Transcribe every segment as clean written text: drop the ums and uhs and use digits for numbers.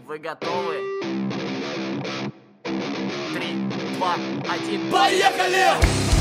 Вы готовы? 3, 2, 1, поехали!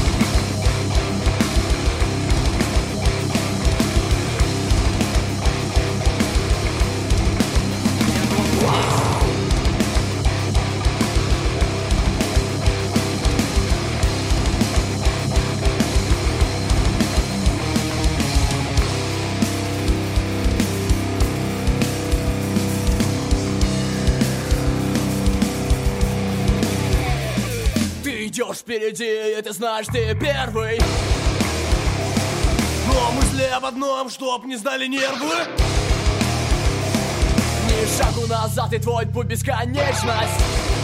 Идешь впереди, и ты знаешь, ты первый. Но мысли об одном, чтоб не знали нервы. Ни шагу назад, и твой путь бесконечность.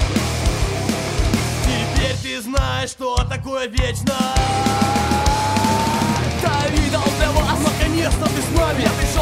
Теперь ты знаешь, что такое вечность. Да, видал для вас, наконец-то ты с нами. Я